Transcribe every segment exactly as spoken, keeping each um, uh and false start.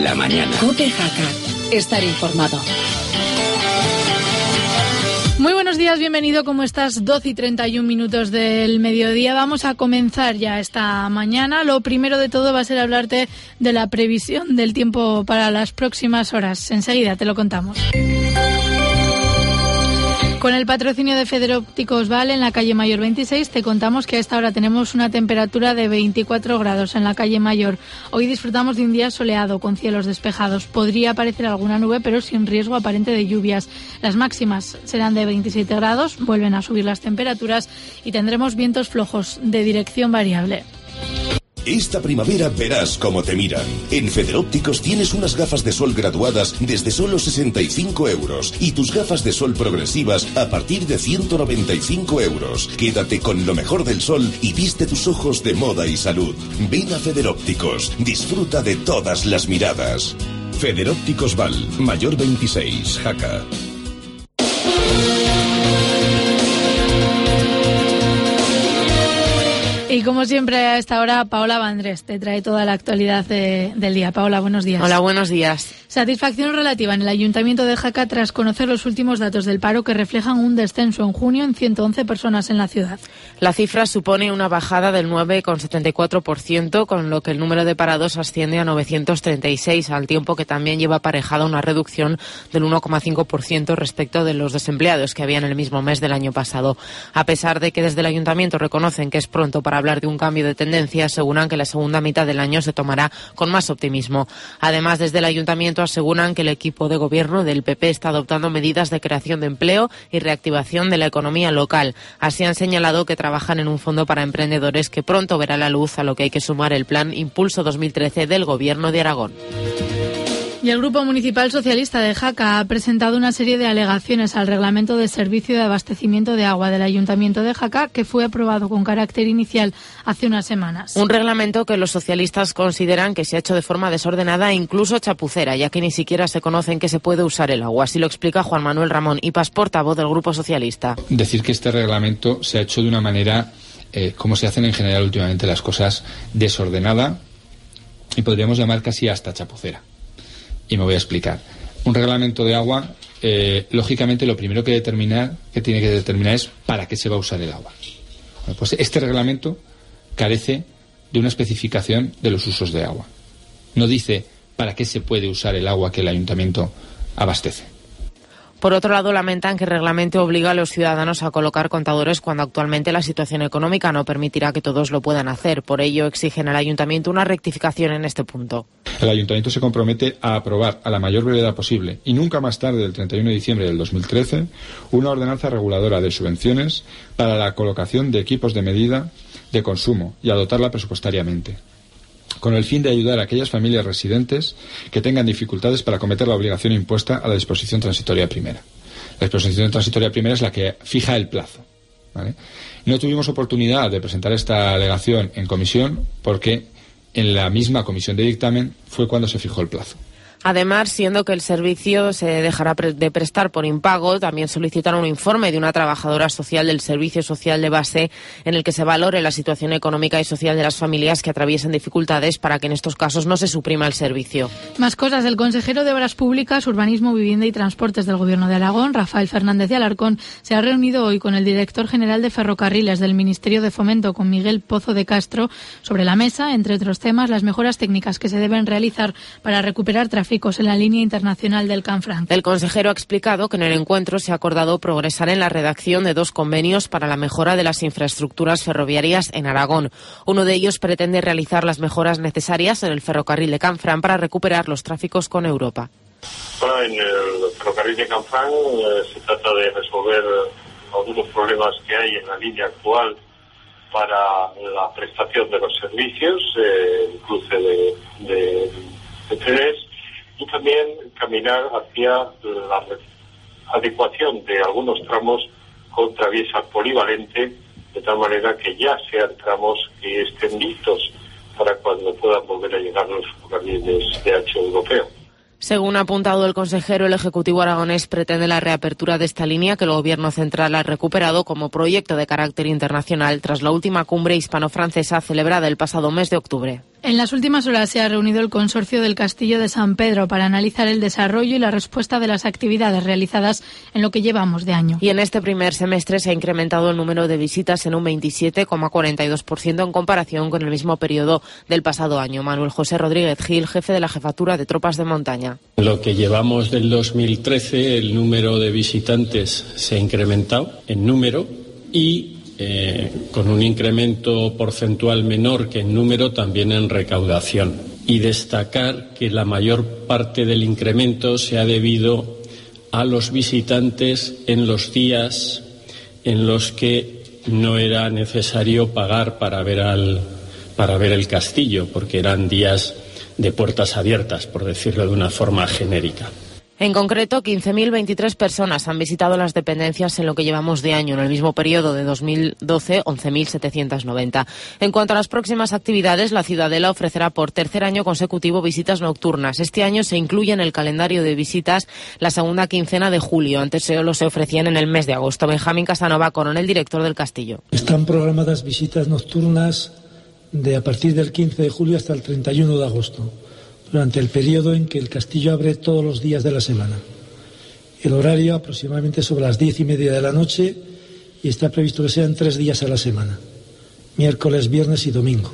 la mañana. COPE Jaca. Estar informado. Muy buenos días, bienvenido. ¿Cómo estás? doce y treinta y un minutos del mediodía. Vamos a comenzar ya esta mañana. Lo primero de todo va a ser hablarte de la previsión del tiempo para las próximas horas. Enseguida te lo contamos. Con el patrocinio de Federópticos Val en la calle Mayor veintiséis, te contamos que a esta hora tenemos una temperatura de veinticuatro grados en la calle Mayor. Hoy disfrutamos de un día soleado con cielos despejados. Podría aparecer alguna nube, pero sin riesgo aparente de lluvias. Las máximas serán de veintisiete grados, vuelven a subir las temperaturas y tendremos vientos flojos de dirección variable. Esta primavera verás cómo te miran. En Federópticos tienes unas gafas de sol graduadas desde solo sesenta y cinco euros y tus gafas de sol progresivas a partir de ciento noventa y cinco euros. Quédate con lo mejor del sol y viste tus ojos de moda y salud. Ven a Federópticos, disfruta de todas las miradas. Federópticos Val, Mayor veintiséis, Jaca. Y como siempre a esta hora, Paola Vandrés te trae toda la actualidad de, del día. Paola, buenos días. Hola, buenos días. Satisfacción relativa en el Ayuntamiento de Jaca tras conocer los últimos datos del paro que reflejan un descenso en junio en ciento once personas en la ciudad. La cifra supone una bajada del nueve coma setenta y cuatro por ciento, con lo que el número de parados asciende a novecientos treinta y seis, al tiempo que también lleva aparejada una reducción del uno coma cinco por ciento respecto de los desempleados que había en el mismo mes del año pasado. A pesar de que desde el Ayuntamiento reconocen que es pronto para hablar de un cambio de tendencia, aseguran que la segunda mitad del año se tomará con más optimismo. Además, desde el Ayuntamiento aseguran que el equipo de gobierno del P P está adoptando medidas de creación de empleo y reactivación de la economía local. Así han señalado que trabajan en un fondo para emprendedores que pronto verá la luz, a lo que hay que sumar el Plan Impulso dos mil trece del Gobierno de Aragón. Y el Grupo Municipal Socialista de Jaca ha presentado una serie de alegaciones al Reglamento de Servicio de Abastecimiento de Agua del Ayuntamiento de Jaca, que fue aprobado con carácter inicial hace unas semanas. Un reglamento que los socialistas consideran que se ha hecho de forma desordenada e incluso chapucera, ya que ni siquiera se conoce en qué se puede usar el agua. Así lo explica Juan Manuel Ramón Ipas, portavoz del Grupo Socialista. Decir que este reglamento se ha hecho de una manera, eh, como se hacen en general últimamente las cosas, desordenada y podríamos llamar casi hasta chapucera. Y me voy a explicar. Un reglamento de agua, eh, lógicamente, lo primero que determinar, que tiene que determinar es para qué se va a usar el agua. Bueno, pues este reglamento carece de una especificación de los usos de agua. No dice para qué se puede usar el agua que el ayuntamiento abastece. Por otro lado, lamentan que el reglamento obliga a los ciudadanos a colocar contadores cuando actualmente la situación económica no permitirá que todos lo puedan hacer. Por ello, exigen al ayuntamiento una rectificación en este punto. El ayuntamiento se compromete a aprobar a la mayor brevedad posible y nunca más tarde del treinta y uno de diciembre del dos mil trece una ordenanza reguladora de subvenciones para la colocación de equipos de medida de consumo y a dotarla presupuestariamente, con el fin de ayudar a aquellas familias residentes que tengan dificultades para acometer la obligación impuesta a la disposición transitoria primera. La disposición transitoria primera es la que fija el plazo, ¿vale? No tuvimos oportunidad de presentar esta alegación en comisión porque en la misma comisión de dictamen fue cuando se fijó el plazo. Además, siendo que el servicio se dejará de prestar por impago, también solicitan un informe de una trabajadora social del Servicio Social de Base en el que se valore la situación económica y social de las familias que atraviesan dificultades para que en estos casos no se suprima el servicio. Más cosas. El consejero de Obras Públicas, Urbanismo, Vivienda y Transportes del Gobierno de Aragón, Rafael Fernández de Alarcón, se ha reunido hoy con el director general de Ferrocarriles del Ministerio de Fomento, con Miguel Pozo de Castro, sobre la mesa, entre otros temas, las mejoras técnicas que se deben realizar para recuperar tráfico en la línea internacional del Canfranc. El consejero ha explicado que en el encuentro se ha acordado progresar en la redacción de dos convenios para la mejora de las infraestructuras ferroviarias en Aragón. Uno de ellos pretende realizar las mejoras necesarias en el ferrocarril de Canfranc para recuperar los tráficos con Europa. Bueno, en el ferrocarril de Canfranc eh, se trata de resolver algunos problemas que hay en la línea actual para la prestación de los servicios, eh, el cruce de, de, de trenes, y también caminar hacia la adecuación de algunos tramos con traviesa polivalente, de tal manera que ya sean tramos que estén listos para cuando puedan volver a llegar los ferrocarriles de ancho europeo. Según ha apuntado el consejero, el Ejecutivo aragonés pretende la reapertura de esta línea que el Gobierno central ha recuperado como proyecto de carácter internacional tras la última cumbre hispano-francesa celebrada el pasado mes de octubre. En las últimas horas se ha reunido el consorcio del Castillo de San Pedro para analizar el desarrollo y la respuesta de las actividades realizadas en lo que llevamos de año. Y en este primer semestre se ha incrementado el número de visitas en un veintisiete coma cuarenta y dos por ciento en comparación con el mismo periodo del pasado año. Manuel José Rodríguez Gil, jefe de la Jefatura de Tropas de Montaña. En lo que llevamos del dos mil trece, el número de visitantes se ha incrementado en número y Eh, con un incremento porcentual menor que en número, también en recaudación. Y destacar que la mayor parte del incremento se ha debido a los visitantes en los días en los que no era necesario pagar para ver al, para ver el castillo, porque eran días de puertas abiertas, por decirlo de una forma genérica. En concreto, quince mil veintitrés personas han visitado las dependencias en lo que llevamos de año. En el mismo periodo de dos mil doce, once mil setecientos noventa. En cuanto a las próximas actividades, la Ciudadela ofrecerá por tercer año consecutivo visitas nocturnas. Este año se incluye en el calendario de visitas la segunda quincena de julio. Antes solo se ofrecían en el mes de agosto. Benjamín Casanova, coronel director del castillo. Están programadas visitas nocturnas de a partir del quince de julio hasta el treinta y uno de agosto. Durante el periodo en que el castillo abre todos los días de la semana. El horario aproximadamente sobre las diez y media de la noche y está previsto que sean tres días a la semana, miércoles, viernes y domingo.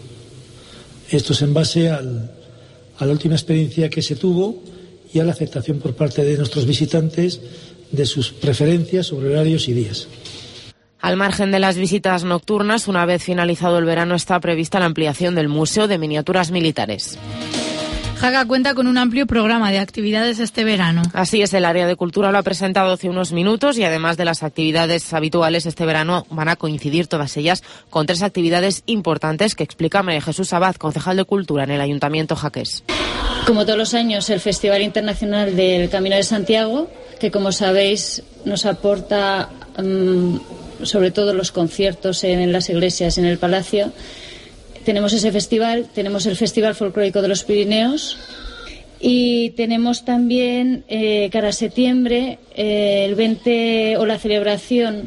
Esto es en base al, a la última experiencia que se tuvo y a la aceptación por parte de nuestros visitantes de sus preferencias sobre horarios y días. Al margen de las visitas nocturnas, una vez finalizado el verano, está prevista la ampliación del Museo de Miniaturas Militares. Jaca cuenta con un amplio programa de actividades este verano. Así es, el área de cultura lo ha presentado hace unos minutos y además de las actividades habituales este verano van a coincidir todas ellas con tres actividades importantes que explica María Jesús Abad, concejal de Cultura en el Ayuntamiento jaqués. Como todos los años, el Festival Internacional del Camino de Santiago, que como sabéis nos aporta um, sobre todo los conciertos en las iglesias, en el Palacio. Tenemos ese festival, tenemos el Festival Folclórico de los Pirineos y tenemos también, eh, cara a septiembre, eh, el veinte o la celebración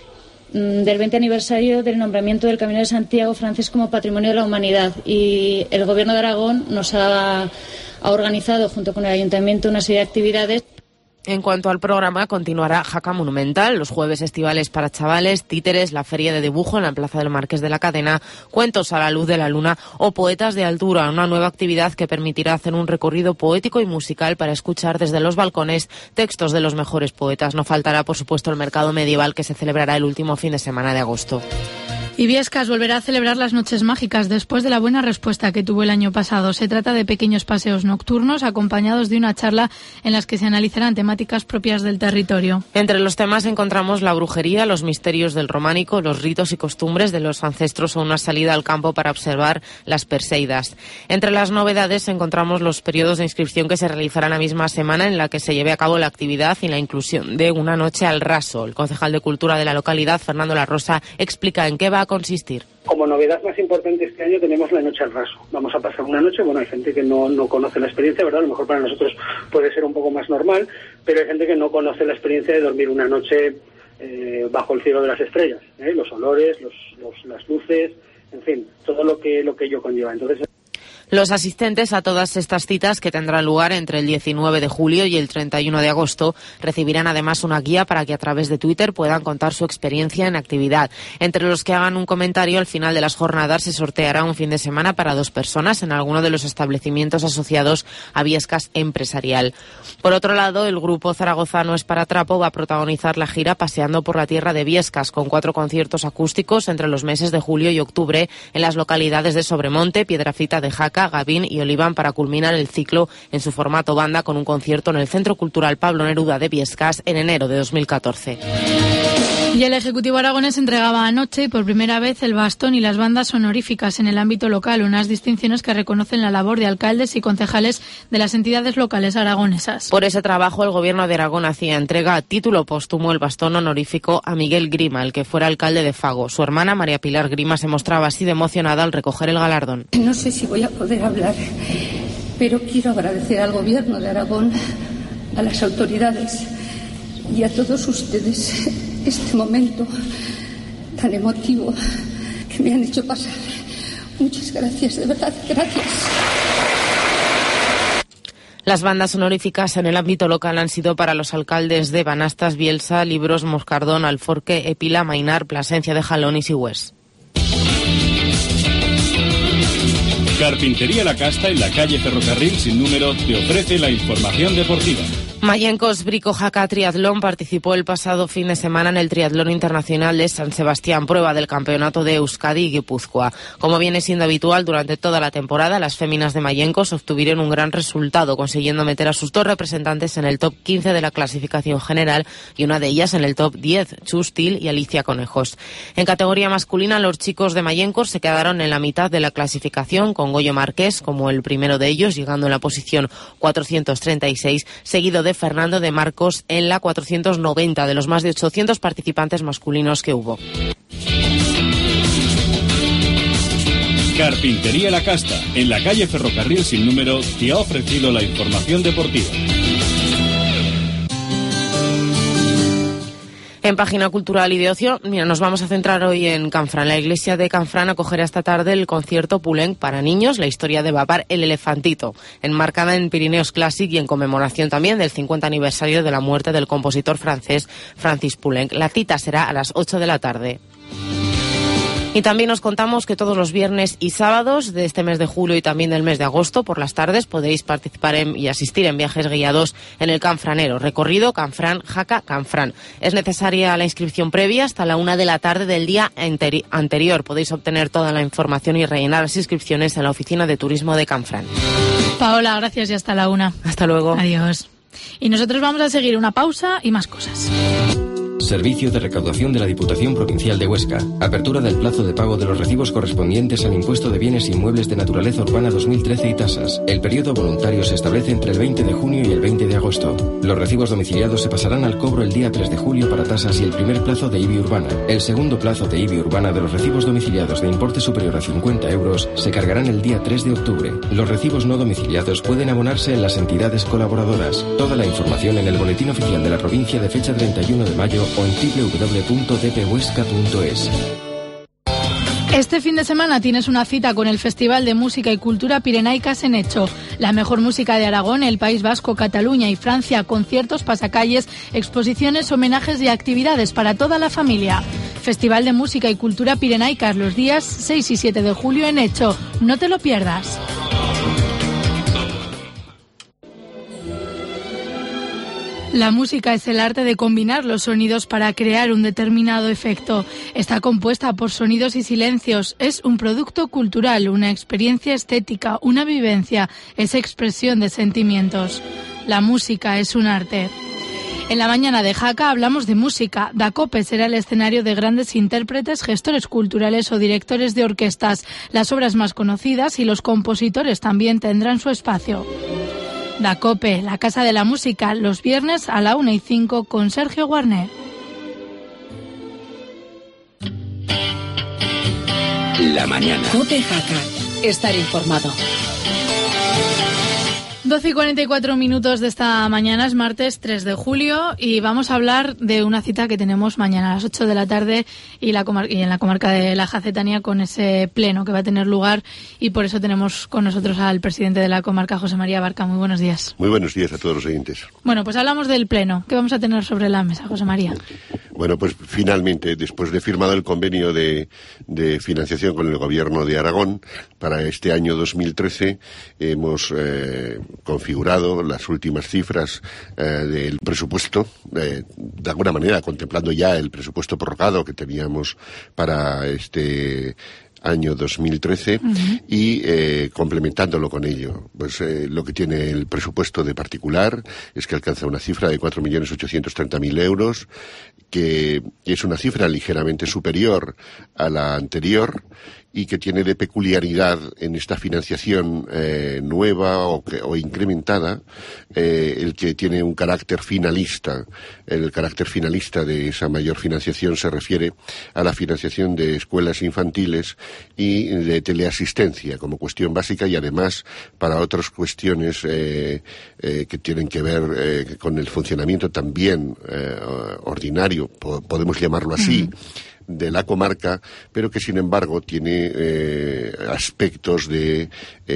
mm, del veinte aniversario del nombramiento del Camino de Santiago francés como Patrimonio de la Humanidad. Y el Gobierno de Aragón nos ha, ha organizado, junto con el Ayuntamiento, una serie de actividades. En cuanto al programa, continuará Jaca Monumental, los jueves estivales para chavales, títeres, la feria de dibujo en la Plaza del Marqués de la Cadena, cuentos a la luz de la luna o poetas de altura, una nueva actividad que permitirá hacer un recorrido poético y musical para escuchar desde los balcones textos de los mejores poetas. No faltará, por supuesto, el mercado medieval que se celebrará el último fin de semana de agosto. Y Biescas volverá a celebrar las Noches Mágicas después de la buena respuesta que tuvo el año pasado. Se trata de pequeños paseos nocturnos acompañados de una charla en las que se analizarán temáticas propias del territorio. Entre los temas encontramos la brujería, los misterios del románico, los ritos y costumbres de los ancestros o una salida al campo para observar las Perseidas. Entre las novedades encontramos los periodos de inscripción que se realizarán la misma semana en la que se lleve a cabo la actividad y la inclusión de una noche al raso. El concejal de Cultura de la localidad, Fernando La Rosa, explica en qué va a consistir. Como novedad más importante este año tenemos la noche al raso. Vamos a pasar una noche, bueno, hay gente que no, no conoce la experiencia, ¿verdad? A lo mejor para nosotros puede ser un poco más normal, pero hay gente que no conoce la experiencia de dormir una noche eh, bajo el cielo de las estrellas, ¿eh? Los olores, los, los, las luces, en fin, todo lo que, lo que ello conlleva. Entonces, los asistentes a todas estas citas, que tendrán lugar entre el diecinueve de julio y el treinta y uno de agosto, recibirán además una guía para que a través de Twitter puedan contar su experiencia en actividad. Entre los que hagan un comentario al final de las jornadas se sorteará un fin de semana para dos personas en alguno de los establecimientos asociados a Biescas Empresarial. Por otro lado, el grupo zaragozano Esparatrapo va a protagonizar la gira Paseando por la Tierra de Biescas, con cuatro conciertos acústicos entre los meses de julio y octubre en las localidades de Sobremonte, Piedrafita de Jaca, Gavín y Oliván, para culminar el ciclo en su formato banda con un concierto en el Centro Cultural Pablo Neruda de Biescas en enero de dos mil catorce. Y el Ejecutivo aragonés entregaba anoche por primera vez el bastón y las bandas honoríficas en el ámbito local, unas distinciones que reconocen la labor de alcaldes y concejales de las entidades locales aragonesas. Por ese trabajo, el Gobierno de Aragón hacía entrega a título póstumo el bastón honorífico a Miguel Grima, el que fuera alcalde de Fago. Su hermana, María Pilar Grima, se mostraba así de emocionada al recoger el galardón. No sé si voy a poder hablar, pero quiero agradecer al Gobierno de Aragón, a las autoridades y a todos ustedes este momento tan emotivo que me han hecho pasar Muchas gracias, de verdad, gracias. Las bandas honoríficas en el ámbito local han sido para los alcaldes de Banastas, Bielsa, Libros, Moscardón, Alforque, Épila, Mainar, Plasencia de Jalón y Sigüés. Carpintería La Casta, en la calle Ferrocarril sin número, te ofrece la información deportiva. Mayenkos Brico Jaca Triatlón participó el pasado fin de semana en el Triatlón Internacional de San Sebastián, prueba del Campeonato de Euskadi y Guipúzcoa. Como viene siendo habitual durante toda la temporada, las féminas de Mayenkos obtuvieron un gran resultado, consiguiendo meter a sus dos representantes en el top quince de la clasificación general y una de ellas en el top diez, Chus Til y Alicia Conejos. En categoría masculina, los chicos de Mayenkos se quedaron en la mitad de la clasificación, con Goyo Márquez como el primero de ellos, llegando en la posición cuatrocientos treinta y seis, seguido de Fernando de Marcos en la cuatrocientos noventa de los más de ochocientos participantes masculinos que hubo. Carpintería La Casta, en la calle Ferrocarril sin número, te ha ofrecido la información deportiva. En Página Cultural y de Ocio, mira, nos vamos a centrar hoy en Canfrán. La iglesia de Canfrán acogerá esta tarde el concierto Poulenc para niños, la historia de Babar el Elefantito, enmarcada en Pirineos Classic y en conmemoración también del cincuenta aniversario de la muerte del compositor francés Francis Poulenc. La cita será a las ocho de la tarde. Y también os contamos que todos los viernes y sábados de este mes de julio y también del mes de agosto, por las tardes, podéis participar en, y asistir en viajes guiados en el Canfranero. Recorrido Canfrán, Jaca, Canfrán. Es necesaria la inscripción previa hasta la una de la tarde del día anteri- anterior. Podéis obtener toda la información y rellenar las inscripciones en la oficina de turismo de Canfrán. Paola, gracias y hasta la una. Hasta luego. Adiós. Y nosotros vamos a seguir una pausa y más cosas. Servicio de recaudación de la Diputación Provincial de Huesca. Apertura del plazo de pago de los recibos correspondientes al impuesto de bienes inmuebles de naturaleza urbana dos mil trece y tasas. El periodo voluntario se establece entre el veinte de junio y el veinte de agosto. Los recibos domiciliados se pasarán al cobro el día tres de julio para tasas y el primer plazo de I B I urbana. El segundo plazo de I B I urbana de los recibos domiciliados de importe superior a cincuenta euros se cargarán el día tres de octubre. Los recibos no domiciliados pueden abonarse en las entidades colaboradoras. Toda la información en el Boletín Oficial de la Provincia de fecha treinta y uno de mayo o en doble u doble u doble u punto d p huesca punto es. Este fin de semana tienes una cita con el Festival de Música y Cultura Pirenaicas en Hecho. La mejor música de Aragón, el País Vasco, Cataluña y Francia, conciertos, pasacalles, exposiciones, homenajes y actividades para toda la familia. Festival de Música y Cultura Pirenaicas los días seis y siete de julio en Hecho. No te lo pierdas. La música es el arte de combinar los sonidos para crear un determinado efecto. Está compuesta por sonidos y silencios. Es un producto cultural, una experiencia estética, una vivencia. Es expresión de sentimientos. La música es un arte. En la mañana de Jaca hablamos de música. Dacope será el escenario de grandes intérpretes, gestores culturales o directores de orquestas. Las obras más conocidas y los compositores también tendrán su espacio. Dacope, la Casa de la Música, los viernes a la una y cinco con Sergio Guarné. La mañana. Cope Jaca. Estar informado. doce y cuarenta y cuatro minutos de esta mañana, es martes tres de julio y vamos a hablar de una cita que tenemos mañana a las ocho de la tarde y, la comar- y en la comarca de la Jacetania con ese pleno que va a tener lugar y por eso tenemos con nosotros al presidente de la comarca, José María Barca. Muy buenos días. Muy buenos días a todos los oyentes. Bueno, pues hablamos del pleno. ¿Qué vamos a tener sobre la mesa, José María? Bueno, pues finalmente, después de firmado el convenio de, de financiación con el Gobierno de Aragón para este año dos mil trece, hemos eh, configurado las últimas cifras eh, del presupuesto, eh, de alguna manera contemplando ya el presupuesto prorrogado que teníamos para este año dos mil trece uh-huh. y eh, complementándolo con ello. Pues eh, lo que tiene el presupuesto de particular es que alcanza una cifra de cuatro millones ochocientos treinta mil euros, que es una cifra ligeramente superior a la anterior y que tiene de peculiaridad en esta financiación eh, nueva o, que, o incrementada eh, el que tiene un carácter finalista. El carácter finalista de esa mayor financiación se refiere a la financiación de escuelas infantiles y de teleasistencia como cuestión básica y además para otras cuestiones eh, eh, que tienen que ver eh, con el funcionamiento también eh, ordinario, po- podemos llamarlo así, mm. de la comarca, pero que sin embargo tiene eh, aspectos de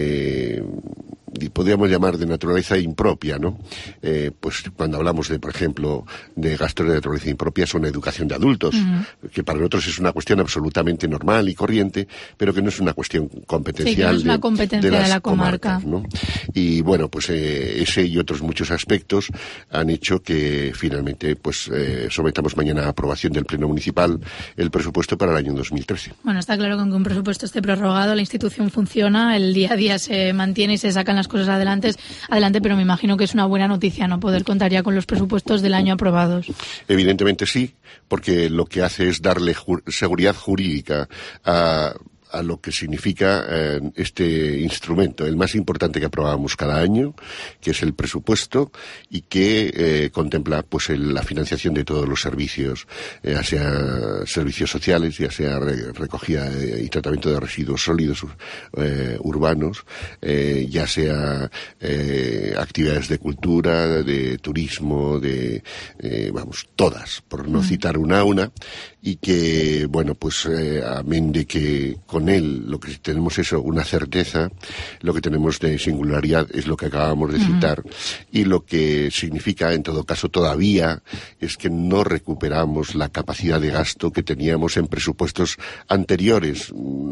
eh, podríamos llamar de naturaleza impropia, ¿no? Eh, pues cuando hablamos de, por ejemplo, de gastos de naturaleza impropia, son educación de adultos, uh-huh. que para nosotros es una cuestión absolutamente normal y corriente, pero que no es una cuestión competencial sí, que no es una competencia de, de, de la comarca, ¿no? Y bueno, pues eh, ese y otros muchos aspectos han hecho que finalmente pues eh, sometamos mañana a aprobación del Pleno Municipal el presupuesto para el año dos mil trece. Bueno, está claro que aunque un presupuesto esté prorrogado, la institución funciona, el día a día se mantiene y se sacan las cosas adelante, adelante, pero me imagino que es una buena noticia no poder contar ya con los presupuestos del año aprobados. Evidentemente sí, porque lo que hace es darle ju- seguridad jurídica a a lo que significa eh, este instrumento, el más importante que aprobamos cada año, que es el presupuesto y que eh, contempla pues el, la financiación de todos los servicios, eh, ya sea servicios sociales, ya sea re, recogida de, y tratamiento de residuos sólidos eh, urbanos, eh, ya sea eh, actividades de cultura, de turismo, de eh, vamos, todas, por no mm. citar una a una, y que, bueno, pues eh, amén de que con él lo que tenemos es una certeza, lo que tenemos de singularidad es lo que acabamos de citar, uh-huh. y lo que significa, en todo caso, todavía es que no recuperamos la capacidad de gasto que teníamos en presupuestos anteriores,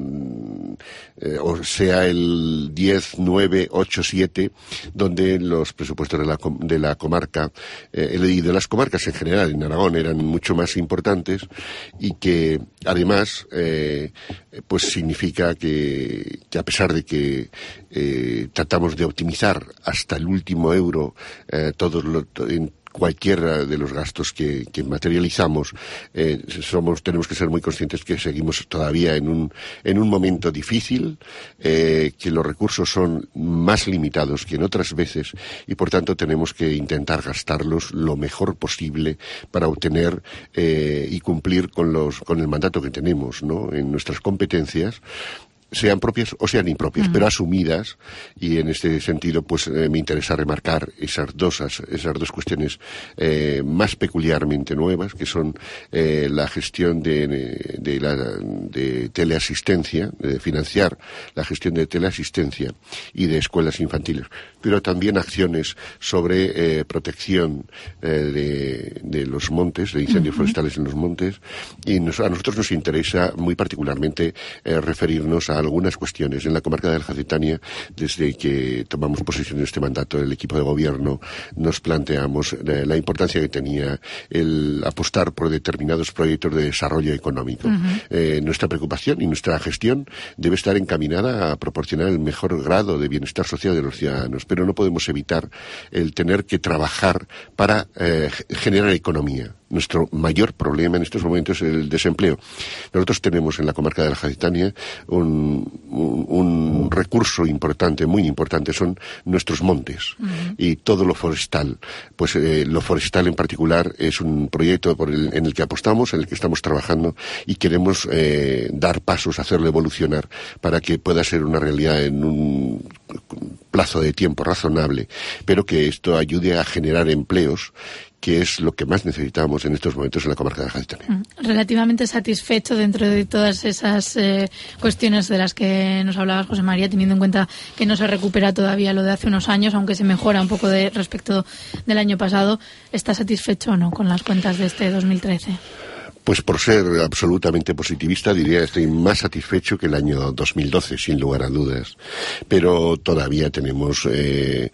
mm, eh, o sea, el diez, nueve, ocho, siete, donde los presupuestos de la, de la comarca, eh, y de las comarcas en general, en Aragón, eran mucho más importantes, y que además eh, pues significa que, que a pesar de que eh, tratamos de optimizar hasta el último euro eh, todos los en cualquiera de los gastos que, que materializamos, eh, somos, tenemos que ser muy conscientes que seguimos todavía en un, en un momento difícil, eh, que los recursos son más limitados que en otras veces y por tanto tenemos que intentar gastarlos lo mejor posible para obtener eh, y cumplir con los, con el mandato que tenemos, ¿no? En nuestras competencias, sean propias o sean impropias, uh-huh. pero asumidas, y en este sentido pues eh, me interesa remarcar esas dos, esas dos cuestiones eh, más peculiarmente nuevas, que son eh, la gestión de, de, la, de teleasistencia, de financiar la gestión de teleasistencia y de escuelas infantiles, pero también acciones sobre eh, protección eh, de, de los montes, de incendios uh-huh. forestales en los montes, y nos, a nosotros nos interesa muy particularmente eh, referirnos a algunas cuestiones. En la comarca de Aljacetania, desde que tomamos posesión de este mandato, el equipo de gobierno, nos planteamos eh, la importancia que tenía el apostar por determinados proyectos de desarrollo económico. Uh-huh. Eh, nuestra preocupación y nuestra gestión debe estar encaminada a proporcionar el mejor grado de bienestar social de los ciudadanos, pero no podemos evitar el tener que trabajar para eh, generar economía. Nuestro mayor problema en estos momentos es el desempleo. Nosotros tenemos en la comarca de Aljacetania un, un, un recurso importante, muy importante, son nuestros montes uh-huh. y todo lo forestal. Pues eh, lo forestal en particular es un proyecto por el, en el que apostamos, en el que estamos trabajando y queremos eh, dar pasos, hacerlo evolucionar para que pueda ser una realidad en un plazo de tiempo razonable, pero que esto ayude a generar empleos, que es lo que más necesitamos en estos momentos en la comarca de Aljacetania. Relativamente satisfecho dentro de todas esas eh, cuestiones de las que nos hablabas, José María, teniendo en cuenta que no se recupera todavía lo de hace unos años, aunque se mejora un poco de respecto del año pasado. ¿Está satisfecho o no con las cuentas de este dos mil trece? Pues por ser absolutamente positivista diría que estoy más satisfecho que el año dos mil doce, sin lugar a dudas. Pero todavía tenemos eh,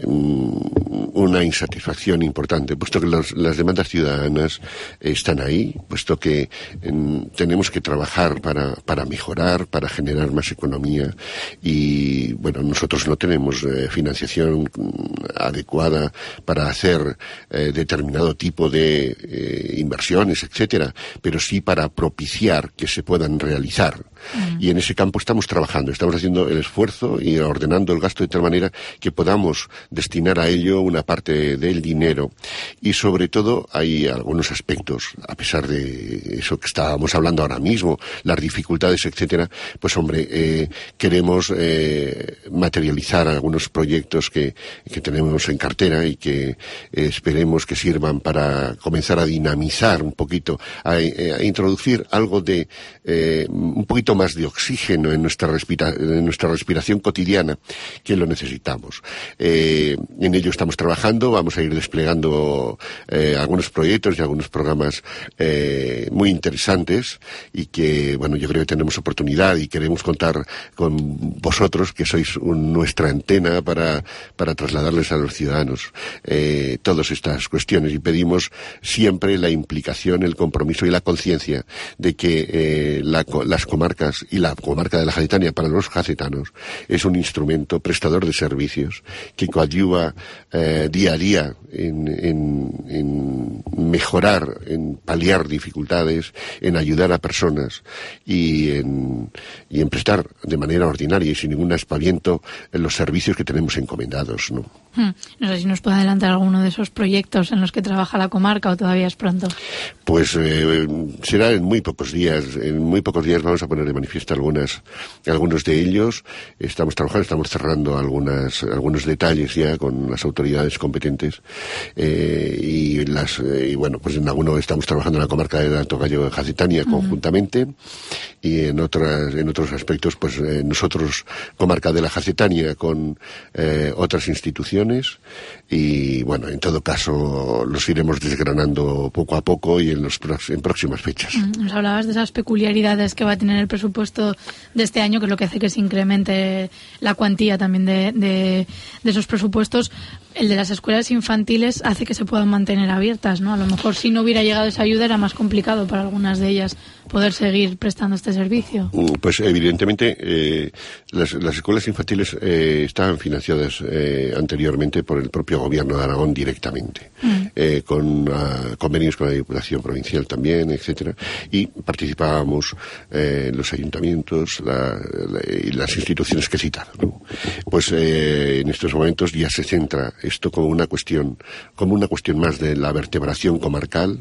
una insatisfacción importante, puesto que los, las demandas ciudadanas están ahí, puesto que eh, tenemos que trabajar para, para mejorar, para generar más economía y, bueno, nosotros no tenemos eh, financiación adecuada para hacer eh, determinado tipo de eh, inversiones, etcétera, pero sí para propiciar que se puedan realizar. Mm. Y en ese campo estamos trabajando, estamos haciendo el esfuerzo y ordenando el gasto de tal manera que podamos destinar a ello una parte del dinero. Y sobre todo hay algunos aspectos, a pesar de eso que estábamos hablando ahora mismo, las dificultades, etcétera, pues hombre, eh, queremos eh, materializar algunos proyectos que, que tenemos en cartera y que eh, esperemos que sirvan para comenzar a dinamizar un poquito, a, a introducir algo de eh, un poquito más de oxígeno en nuestra, respira, en nuestra respiración cotidiana, que lo necesitamos. Eh, en ello estamos trabajando, vamos a ir desplegando eh, algunos proyectos y algunos programas eh, muy interesantes y que, bueno, yo creo que tenemos oportunidad y queremos contar con vosotros, que sois un, nuestra antena para, para trasladarles a los ciudadanos eh, todas estas cuestiones, y pedimos siempre la implicación, el compromiso y la conciencia de que eh, la, las comarcas y la comarca de la Jacetania para los jacetanos es un instrumento prestador de servicios que coadyuva eh, día a día en, en, en mejorar, en paliar dificultades, en ayudar a personas y en, y en prestar de manera ordinaria y sin ningún aspaviento los servicios que tenemos encomendados, ¿no? Hmm. No sé si nos puede adelantar alguno de esos proyectos en los que trabaja la comarca, o todavía es pronto. Pues eh, será en muy pocos días. En muy pocos días vamos a poner de manifiesto algunas, algunos de ellos. Estamos trabajando, estamos cerrando algunas, algunos detalles ya con las autoridades competentes eh, y las eh, y bueno, pues en alguno estamos trabajando en la comarca de Alto Gállego de Jacetania uh-huh. conjuntamente, y en otras, en otros aspectos, pues eh, nosotros comarca de la Jacetania con eh, otras instituciones. Y bueno, en todo caso los iremos desgranando poco a poco y en los en próximas fechas. Nos hablabas de esas peculiaridades que va a tener el presupuesto de este año, que es lo que hace que se incremente la cuantía también de, de, de esos presupuestos. El de las escuelas infantiles hace que se puedan mantener abiertas, ¿no? A lo mejor si no hubiera llegado esa ayuda era más complicado para algunas de ellas poder seguir prestando este servicio. Pues evidentemente eh, las, las escuelas infantiles eh, estaban financiadas eh, anteriormente por el propio gobierno de Aragón directamente, mm. eh, con uh, convenios con la Diputación Provincial también, etcétera, y participábamos eh, los ayuntamientos la, la, y las instituciones que he citado, ¿no? Pues eh, en estos momentos ya se centra esto como una cuestión, como una cuestión más de la vertebración comarcal,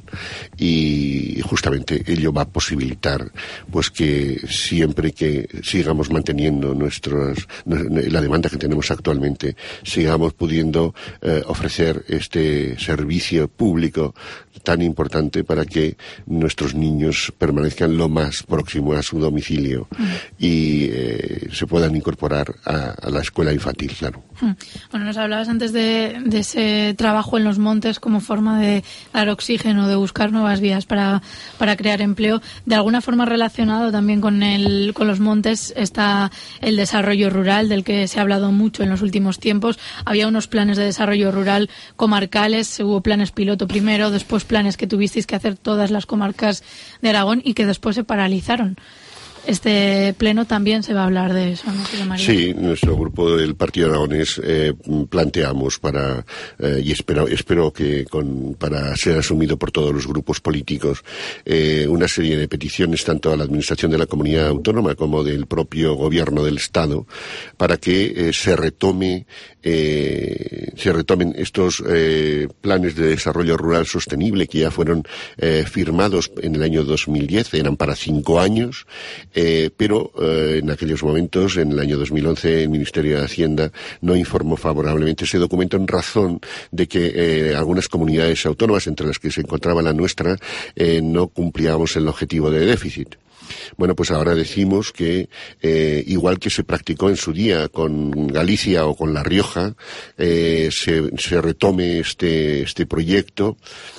y justamente ello va a posibilitar pues que siempre que sigamos manteniendo nuestros, la demanda que tenemos actualmente, sigamos pudiendo eh, ofrecer este servicio público tan importante para que nuestros niños permanezcan lo más próximo a su domicilio mm. y eh, se puedan incorporar a, a la escuela infantil, claro. Mm. Bueno, nos hablabas antes de, de ese trabajo en los montes como forma de dar oxígeno, de buscar nuevas vías para, para crear empleo. De alguna forma relacionado también con, el, con los montes está el desarrollo rural, del que se ha hablado mucho en los últimos tiempos. Había unos planes de desarrollo rural comarcales, hubo planes piloto primero, después planes que tuvisteis que hacer todas las comarcas de Aragón y que después se paralizaron. Este pleno también se va a hablar de eso, ¿no? Sí, nuestro grupo del Partido Aragonés eh, planteamos para eh, y espero espero que con, para ser asumido por todos los grupos políticos eh, una serie de peticiones tanto a la administración de la comunidad autónoma como del propio gobierno del Estado para que eh, se retome eh, se retomen estos eh, planes de desarrollo rural sostenible que ya fueron eh, firmados en el año dos mil diez, eran para cinco años. Eh, pero eh, en aquellos momentos, en el año dos mil once, el Ministerio de Hacienda no informó favorablemente ese documento en razón de que eh, algunas comunidades autónomas, entre las que se encontraba la nuestra, eh, no cumplíamos el objetivo de déficit. Bueno, pues ahora decimos que, eh, igual que se practicó en su día con Galicia o con La Rioja, eh, se, se retome este, este proyecto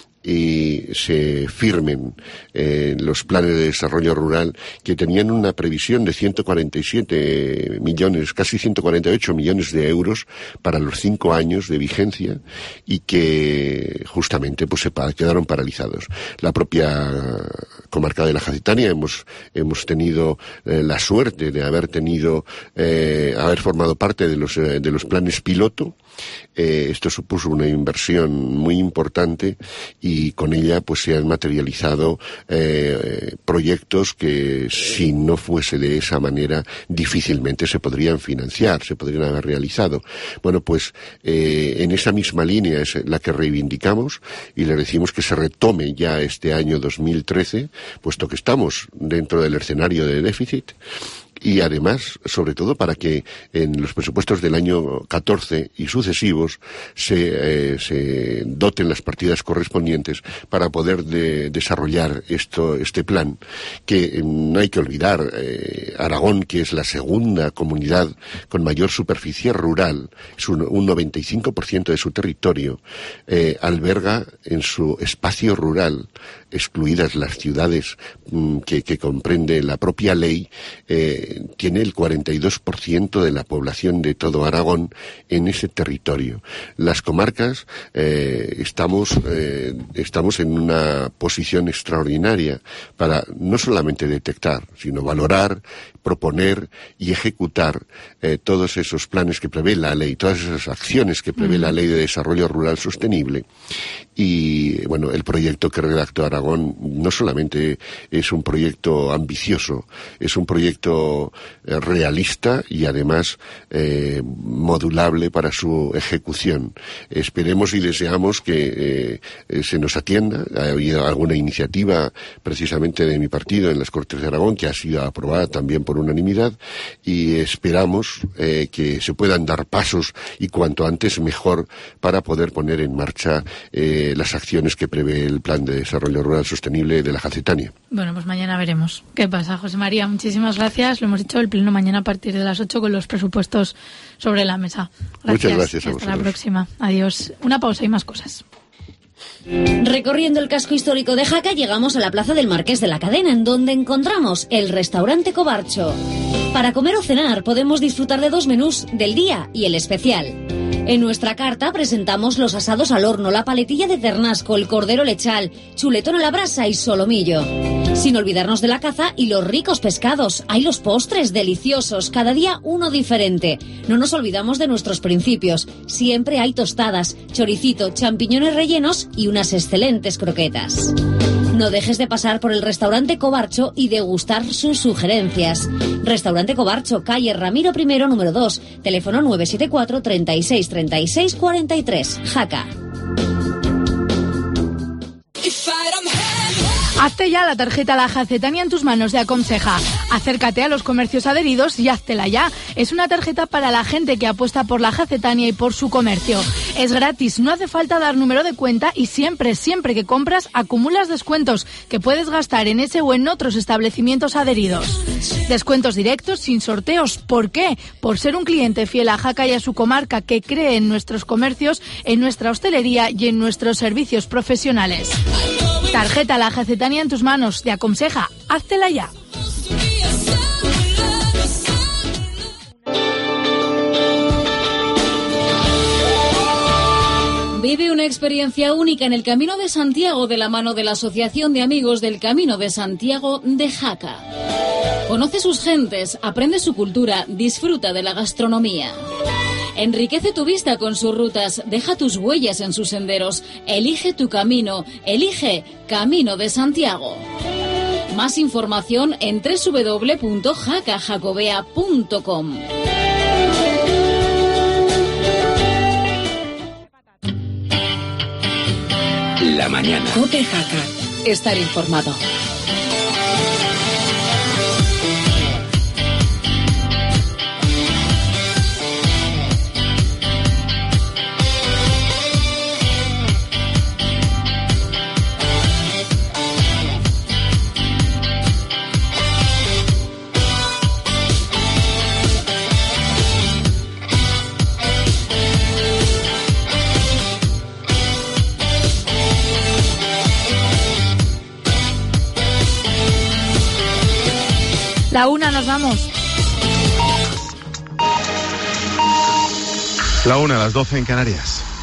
y se firmen eh, los planes de desarrollo rural que tenían una previsión de ciento cuarenta y siete millones, casi ciento cuarenta y ocho millones de euros para los cinco años de vigencia y que justamente pues se pa- quedaron paralizados. La propia comarca de la Jacetania hemos hemos tenido eh, la suerte de haber tenido eh, haber formado parte de los eh, de los planes piloto. Eh, esto supuso una inversión muy importante y y con ella pues se han materializado eh, proyectos que si no fuese de esa manera difícilmente se podrían financiar, se podrían haber realizado. Bueno, pues eh, en esa misma línea es la que reivindicamos y le decimos que se retome ya este año dos mil trece, puesto que estamos dentro del escenario de déficit. Y además, sobre todo, para que en los presupuestos del año catorce y sucesivos se, eh, se doten las partidas correspondientes para poder de, desarrollar esto, este plan, que eh, no hay que olvidar, eh, Aragón, que es la segunda comunidad con mayor superficie rural, es un, un noventa y cinco por ciento de su territorio, eh, alberga en su espacio rural, excluidas las ciudades mm, que, que comprende la propia ley, eh, tiene el cuarenta y dos por ciento de la población de todo Aragón en ese territorio. Las comarcas eh, estamos, eh, estamos en una posición extraordinaria para no solamente detectar, sino valorar, proponer y ejecutar eh, todos esos planes que prevé la ley, todas esas acciones que prevé mm. la Ley de Desarrollo Rural Sostenible. Y, bueno, el proyecto que redactó Aragón no solamente es un proyecto ambicioso, es un proyecto eh, realista y además eh, modulable para su ejecución. Esperemos y deseamos que eh, se nos atienda. Ha habido alguna iniciativa precisamente de mi partido en las Cortes de Aragón que ha sido aprobada también por unanimidad y esperamos eh, que se puedan dar pasos y cuanto antes mejor para poder poner en marcha eh, las acciones que prevé el Plan de Desarrollo Rural Sostenible de la Jacetania. Bueno, pues mañana veremos qué pasa. José María, muchísimas gracias. Lo hemos dicho, el pleno mañana a partir de las ocho con los presupuestos sobre la mesa. Gracias. Muchas gracias a vosotros. Hasta la próxima. Adiós. Una pausa y más cosas. Recorriendo el casco histórico de Jaca llegamos a la plaza del Marqués de la Cadena, en donde encontramos el restaurante Cobarcho. Para comer o cenar podemos disfrutar de dos menús, del día y el especial. En nuestra carta presentamos los asados al horno, la paletilla de ternasco, el cordero lechal, chuletón a la brasa y solomillo. Sin olvidarnos de la caza y los ricos pescados. Hay los postres deliciosos, cada día uno diferente. No nos olvidamos de nuestros principios. Siempre hay tostadas, choricito, champiñones rellenos y unas excelentes croquetas. No dejes de pasar por el restaurante Cobarcho y degustar sus sugerencias. Restaurante Cobarcho, calle Ramiro primero, número dos, teléfono nueve siete cuatro, treinta y seis, treinta y seis, cuarenta y tres, Jaca. Hazte ya la tarjeta La Jacetania en tus manos de Aconseja. Acércate a los comercios adheridos y háztela ya. Es una tarjeta para la gente que apuesta por la Jacetania y por su comercio. Es gratis, no hace falta dar número de cuenta y siempre, siempre que compras acumulas descuentos que puedes gastar en ese o en otros establecimientos adheridos. Descuentos directos sin sorteos. ¿Por qué? Por ser un cliente fiel a Jaca y a su comarca que cree en nuestros comercios, en nuestra hostelería y en nuestros servicios profesionales. Tarjeta La Jacetania en tus manos de Aconseja. Háztela ya. Vive una experiencia única en el Camino de Santiago de la mano de la Asociación de Amigos del Camino de Santiago de Jaca. Conoce sus gentes, aprende su cultura, disfruta de la gastronomía. Enriquece tu vista con sus rutas, deja tus huellas en sus senderos, elige tu camino, elige Camino de Santiago. Más información en doble u doble u doble u punto jaca jacobea punto com. La mañana. COPE Jaca. Estar informado. La una, nos vamos. La una, a las doce en Canarias.